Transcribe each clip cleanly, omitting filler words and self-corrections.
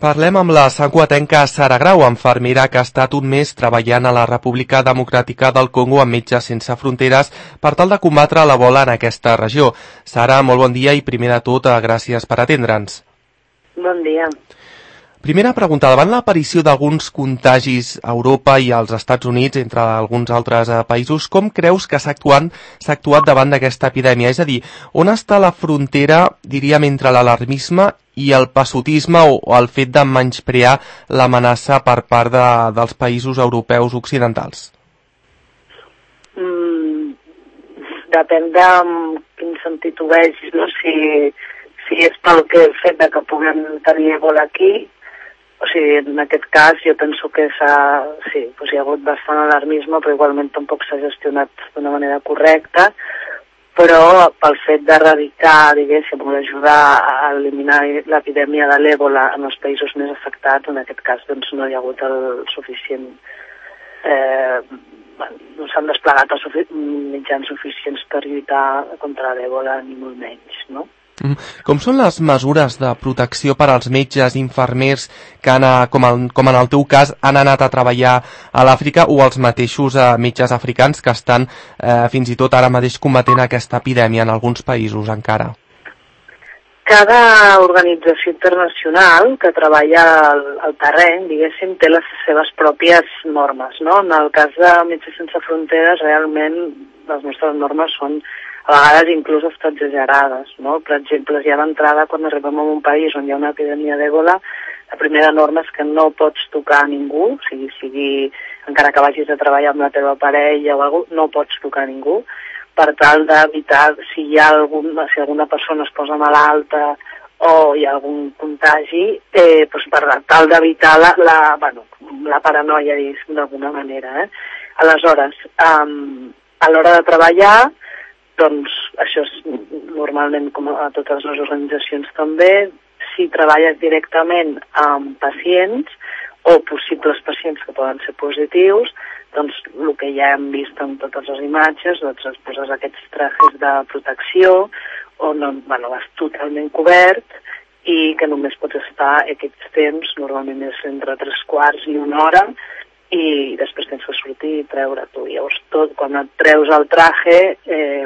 Parlem amb la santcugatenca Sara Grau, infermera que ha estat un mes treballant a la República Democràtica del Congo amb Metges Sense Fronteres per tal de combatre l'Ebola en aquesta regió. Sara, molt bon dia i primer de tot, gràcies per atendre'ns. Bon dia. Primera pregunta, davant l'aparició d'alguns contagis a Europa i als Estats Units, entre alguns altres països, com creus que s'ha actuat davant d'aquesta epidèmia? És a dir, on està la frontera, diríem, entre l'alarmisme i el passotisme o el fet de menysprear l'amenaça per part dels països europeus occidentals? Depèn de quin sentit ho vegis, no? Si és pel fet de que puguem tenir Ebola aquí, o sigui, en aquest cas jo penso que hi ha hagut bastant alarmisme, però igualment tampoc s'ha gestionat d'una manera correcta, però pel fet d'erradicar, diguéssim, o d'ajudar a eliminar l'epidèmia de l'Ebola en els països més afectats, en aquest cas doncs, no hi ha hagut el suficient... no s'han desplegat els mitjans suficients per lluitar contra l'Ebola, ni molt menys, no? Com són les mesures de protecció per als metges, infermers que com en el teu cas han anat a treballar a l'Àfrica o els mateixos metges africans que estan fins i tot ara mateix combatent aquesta epidèmia en alguns països encara? Cada organització internacional que treballa al terreny, diguéssim, té les seves pròpies normes, no? En el cas de Metges Sense Fronteres, realment les nostres normes són a vegades inclús hasta exagerades, no? Per exemple, ja d'entrada, quan arribem a un país on hi ha una epidèmia d'Ebola, la primera norma és que no pots tocar a ningú, sigui encara que vagis a treballar amb la teva parella o alguna cosa, no pots tocar a ningú, per tal d'evitar si alguna persona es posa malalta o hi ha algun contagi, doncs per tal d'evitar la paranoia, d'alguna manera. Aleshores, a l'hora de treballar, doncs això és normalment com a totes les organitzacions també, si treballes directament amb pacients o possibles pacients que poden ser positius, doncs el que ja hem vist en totes les imatges, doncs es poses aquests trajes de protecció on vas totalment cobert i que només pots estar aquests temps, normalment és entre 3/4 i 1 hora, i després tens que sortir i treure-t'ho. Llavors, quan et treus el traje,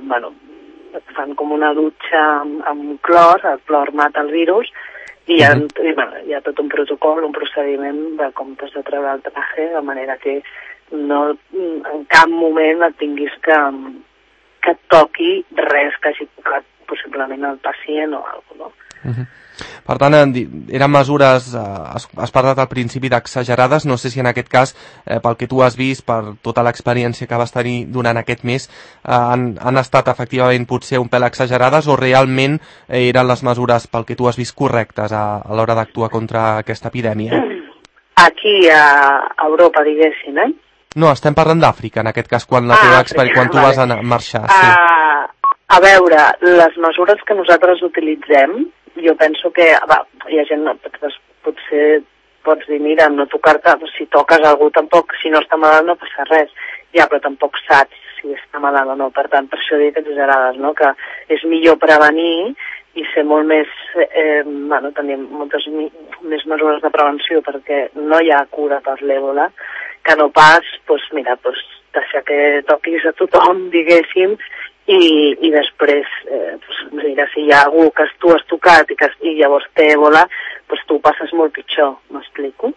et fan com una dutxa amb clor, el clor mata el virus, i hi ha tot un protocol, un procediment de com t'has de treure el traje, de manera que no en cap moment et tinguis que et toqui res que hagi tocat possiblement el pacient o alguna cosa, no? Per tant, eren mesures, has parlat al principi d'exagerades, no sé si en aquest cas, pel que tu has vist, per tota l'experiència que vas tenir durant aquest mes, han estat efectivament potser un pèl exagerades o realment eren les mesures, pel que tu has vist, correctes a l'hora d'actuar contra aquesta epidèmia? Aquí a Europa, diguéssim, No, estem parlant d'Àfrica, en aquest cas, quan tu vas marxar. Sí. A veure, les mesures que nosaltres utilitzem, jo penso que hi ha gent, potser pots dir, mira, no tocar-te, si toques algú tampoc, si no està malalt no passa res, però tampoc saps si està malalt o no, per tant, per això dic exagerades, no? Que és millor prevenir i ser molt més, tenir moltes més mesures de prevenció perquè no hi ha cura per l'Ebola, que no pas, deixar que toquis a tothom, diguéssim, i després, mira, si hi ha algú que tu has tocat i llavors té Ebola, doncs tu ho passes molt pitjor, m'explico?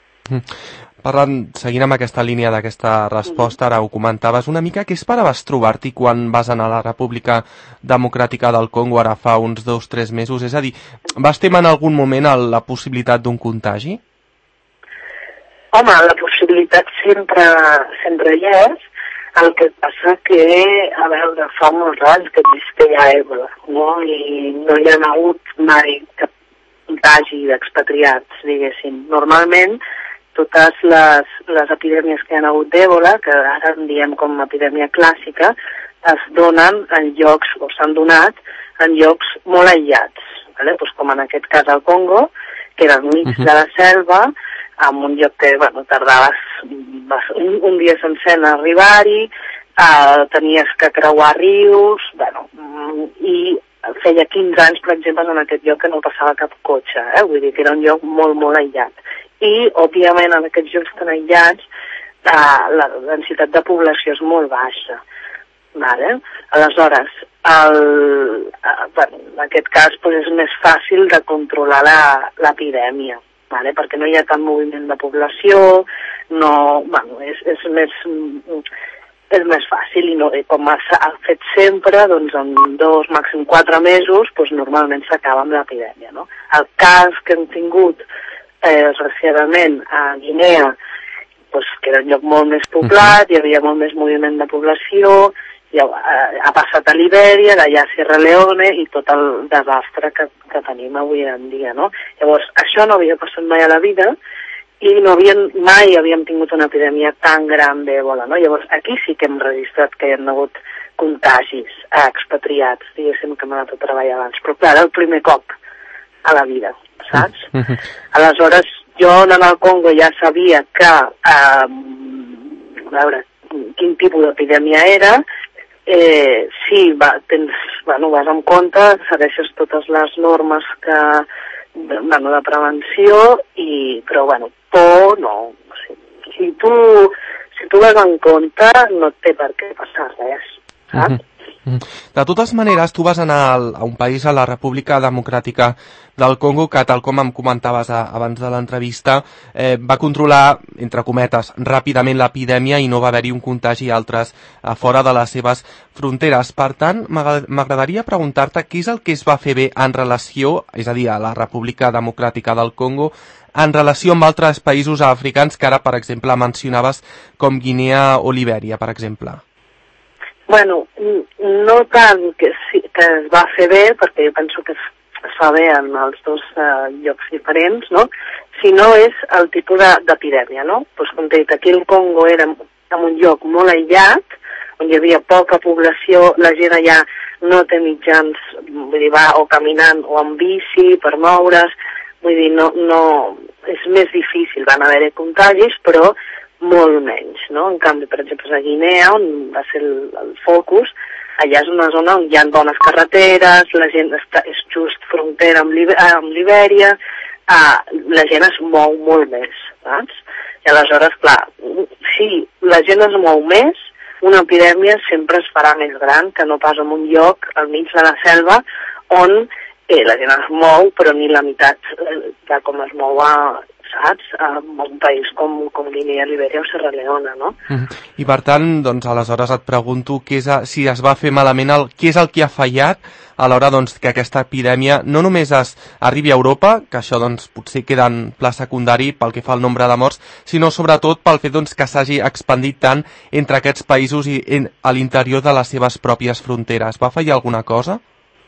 Seguint amb aquesta línia d'aquesta resposta, ara ho comentaves una mica, què esperaves trobar-t'hi quan vas anar a la República Democràtica del Congo ara fa uns 2 o 3 mesos? És a dir, vas temer en algun moment la possibilitat d'un contagi? Home, la possibilitat sempre hi és. El que passa que, a veure, fa molts anys que existia Ebola, no? I no hi ha hagut mai cap contagi d'expatriats, diguéssim. Normalment, totes les epidèmies que hi ha hagut d'Ebola, que ara en diem com a epidèmia clàssica, es donen en llocs, o s'han donat en llocs molt aïllats, com en aquest cas al Congo, que era al mig de la selva, en un lloc que tardaves un dia sencer en arribar-hi, tenies que creuar rius, i feia 15 anys, per exemple, en aquest lloc que no passava cap cotxe, vull dir que era un lloc molt, molt aïllat. I, òbviament, en aquests llocs tan aïllats, la densitat de població és molt baixa. Vale? Aleshores, en aquest cas és més fàcil de controlar l'epidèmia, vale? Perquè no hi ha tant moviment de població, és més fàcil i com s'ha fet sempre, doncs en 2, màxim 4 mesos, normalment s'acaba amb l'epidèmia. No? El cas que hem tingut desgraciadament a Guinea, que era un lloc molt més poblat, hi havia molt més moviment de població, ha passat a Libèria, d'allà a Sierra Leone i tot el desastre que tenim avui en dia. No? Llavors, això no havia passat mai a la vida i mai havíem tingut una epidèmia tan gran d'Ebola. No? Llavors, aquí sí que hem registrat que hi ha hagut contagis a expatriats, diguéssim que hem anat a treballar abans. Però clar, era el primer cop a la vida, saps? Aleshores, jo en el Congo ja sabia que, a veure, quin tipus d'epidèmia era, sí, vas en compte, segueixes totes les normes de prevenció, però por no. Si tu vas en compte, no et té per què passar res, saps? De totes maneres, tu vas anar a un país, a la República Democràtica del Congo, que tal com em comentaves abans de l'entrevista, va controlar, entre cometes, ràpidament l'epidèmia i no va haver-hi un contagi a altres fora de les seves fronteres. Per tant, m'agradaria preguntar-te què és el que es va fer bé en relació, és a dir, a la República Democràtica del Congo, en relació amb altres països africans que ara, per exemple, mencionaves com Guinea o Libèria, per exemple. Bueno, no tant que es va fer bé, perquè jo penso que es fa bé en els dos llocs diferents, no? Sinó és el tipus d'epidèmia, no? Com t'he dit, aquí el Congo era en un lloc molt aïllat, on hi havia poca població, la gent allà no té mitjans, vull dir, va o caminant o amb bici per moure's, vull dir, no, és més difícil, van haver-hi contagis, però molt menys, no? En canvi, per exemple, a Guinea, on va ser el focus, allà és una zona on hi ha bones carreteres, la gent és just frontera amb Libèria, la gent es mou molt més, saps? I aleshores, clar, si la gent es mou més, una epidèmia sempre es farà més gran que no pas en un lloc al mig de la selva on la gent es mou, però ni la meitat de com es mou saps? En un país com Guinea, Libèria o Sierra Leone, no? I per tant, doncs, aleshores et pregunto si es va fer malament, què és el que ha fallat a l'hora que aquesta epidèmia no només arribi a Europa, que això doncs, potser queda en pla secundari pel que fa al nombre de morts, sinó sobretot pel fet que s'hagi expandit tant entre aquests països i a l'interior de les seves pròpies fronteres. Va fallar alguna cosa?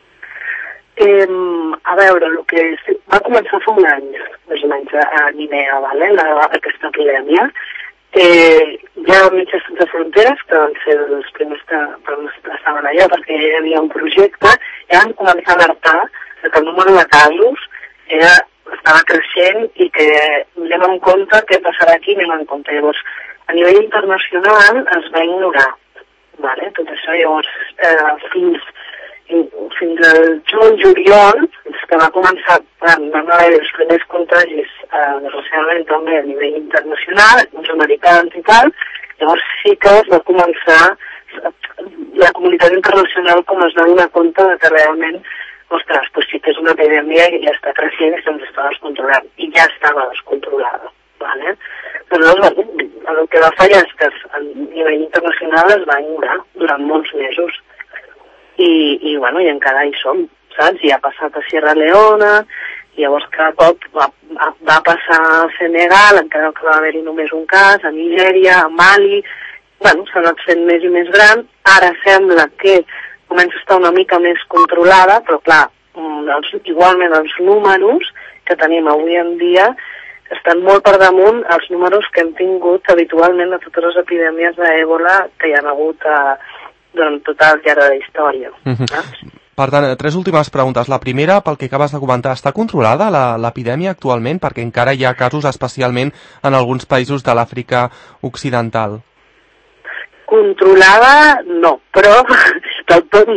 A veure, el que va començar fa un any, més o menys, a Guinea, aquesta epidèmia. Ja Metges Sense Fronteres, que van ser els primers que estaven allà, perquè hi havia un projecte, ja van començar a alertar que el número de casos estava creixent i que anem en compte què passarà aquí, anem en compte. Llavors, a nivell internacional es va ignorar, tot això. Llavors, fins al juliol, que va començar, van haver els primers contagis, desgraciadament també a nivell internacional, uns americans i tal, llavors sí que es va començar, la comunitat internacional com es va donar compte que realment, ostres, doncs sí que és una epidèmia i ja està creixent i se'ns està descontrolant, i ja estava descontrolada, Però el que va fallar és que a nivell internacional es va ignorar durant molts mesos. I encara hi som, saps? I ha passat a Sierra Leone, i llavors cada cop va passar a Senegal, encara que va haver-hi només un cas, a Nigèria, a Mali, s'ha anat fent més i més gran, ara sembla que comença a estar una mica més controlada, però clar, igualment els números que tenim avui en dia estan molt per damunt els números que hem tingut habitualment de totes les epidèmies d'Ebola que hi ha hagut durant tota el llarg de la història. Per tant, 3 últimes preguntes. La primera, pel que acabes de comentar, està controlada l'epidèmia actualment? Perquè encara hi ha casos, especialment en alguns països de l'Àfrica Occidental. Controlada, no, però del tot no.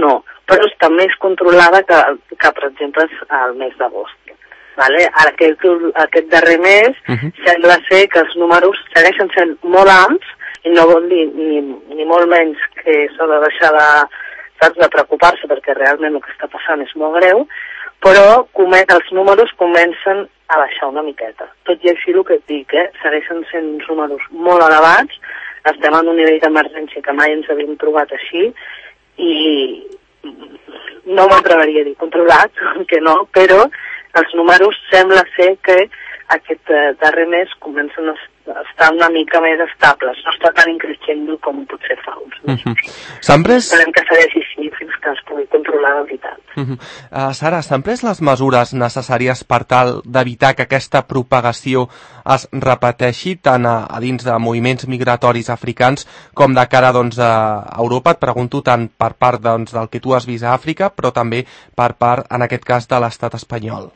però està més controlada que per exemple, el mes d'agost. Vale? Ara, aquest darrer mes sembla ser que els números segueixen sent molt alts i no vol dir ni molt menys que s'ha de deixar de preocupar-se perquè realment el que està passant és molt greu, però els números comencen a baixar una miqueta. Tot i així el que et dic, segueixen sent uns números molt elevats, estem en un nivell d'emergència que mai ens havíem trobat així i no m'atreveria a dir controlat, que no, però els números sembla ser que aquest darrer mes comencen a estar una mica més estables, no està tan increixent com potser fa uns mesos. Esperem que segueixi així fins que es pugui controlar de veritat. Sara, s'han pres les mesures necessàries per tal d'evitar que aquesta propagació es repeteixi tant a dins de moviments migratoris africans com de cara a Europa? Et pregunto tant per part del que tu has vist a Àfrica, però també per part, en aquest cas, de l'estat espanyol.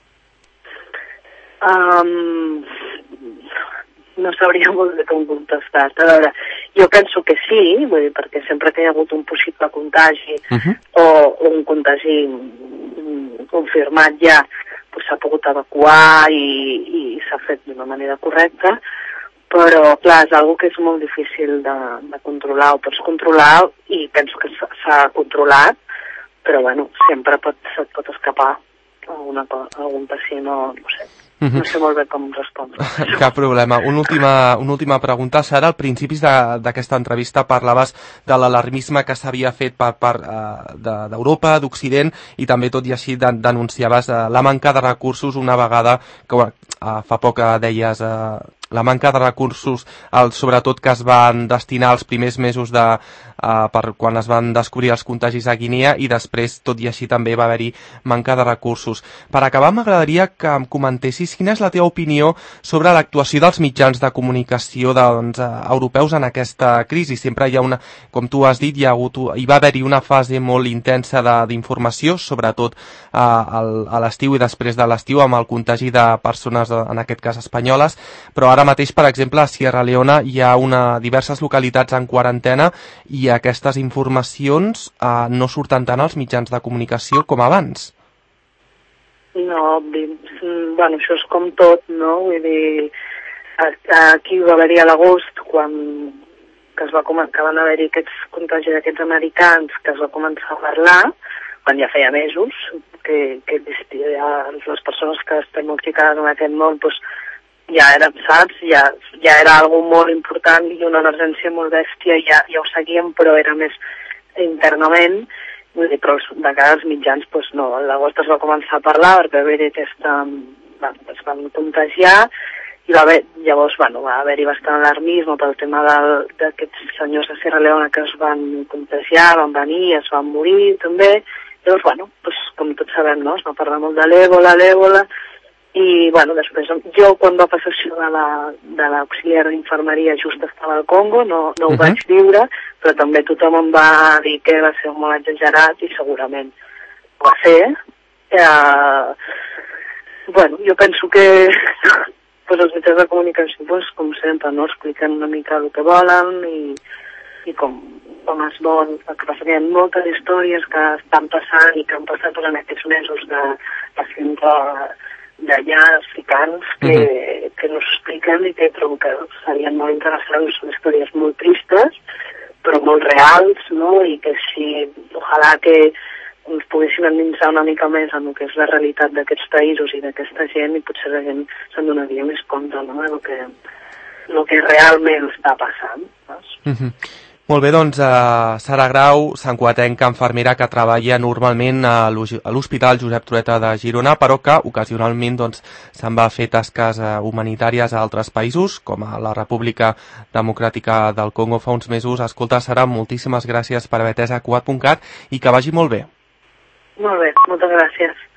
No sabria molt bé com contestar. A veure, jo penso que sí, vull dir, perquè sempre que hi ha hagut un possible contagi o un contagi confirmat ja s'ha pogut evacuar i s'ha fet d'una manera correcta, però clar, és una que és molt difícil de controlar, ho pots controlar i penso que s'ha controlat, però bueno, sempre se't pot escapar algun pacient o no sé. No sé molt bé com respondre. Cap problema. Una última pregunta. Sara, al principis d'aquesta entrevista parlaves de l'alarmisme que s'havia fet per part d'Europa, d'Occident, i també tot i així denunciaves la manca de recursos una vegada que fa poc deies la manca de recursos, sobretot que es van destinar als primers mesos per quan es van descobrir els contagis a Guinea, i després, tot i així, també va haver-hi manca de recursos. Per acabar, m'agradaria que em comentessis quina és la teva opinió sobre l'actuació dels mitjans de comunicació europeus en aquesta crisi. Sempre hi ha com tu has dit, hi va haver-hi una fase molt intensa d'informació, sobretot a l'estiu i després de l'estiu, amb el contagi de persones, en aquest cas espanyoles, però ara mateix, per exemple, a Sierra Leone hi ha diverses localitats en quarantena i aquestes informacions no surten tant als mitjans de comunicació com abans. No, bueno, això és com tot, no? Vull dir, aquí va haver-hi a l'agost, que van haver-hi aquests contagis d'aquests americans, que es va començar a parlar, quan ja feia mesos, que les persones que estem molt ficades en aquest món, doncs, ja era, saps? Ja era algo molt important i una emergència molt bèstia, ja ho seguíem, però era més internament, vull dir, però de cara als mitjans, doncs no, a l'agost es va començar a parlar perquè es van contagiar i llavors va haver-hi bastant alarmisme pel tema d'aquests senyors de Sierra Leone que es van contagiar, van venir, es van morir també, llavors, com tots sabem, no? Es va parlar molt de l'èbola, i després jo quan va passar això de l'auxiliar d'infermeria just estava al Congo, no ho vaig viure, però també tothom em va dir que va ser molt exagerat i segurament ho va ser. Jo penso que els mitjans de comunicació, com sempre, expliquen una mica el que volen i com es volen. El que passa que hi ha moltes històries que estan passant i que han passat durant aquests mesos de d'allà africans que no s'expliquen i que trobo que serien molt interessants. Són històries molt tristes però molt reals, no? I que ojalà que ens poguéssim endinsar una mica més en el que és la realitat d'aquests països i d'aquesta gent, i potser la gent se'n donaria més compte, no? El que realment està passant, no? Molt bé, doncs, Sara Grau, santcugatenca, infermera que treballa normalment a l'Hospital Josep Trueta de Girona, però que ocasionalment se'n va a fer tasques humanitàries a altres països, com a la República Democràtica del Congo fa uns mesos. Escolta, Sara, moltíssimes gràcies per haver atès a Cugat.cat i que vagi molt bé. Molt bé, moltes gràcies.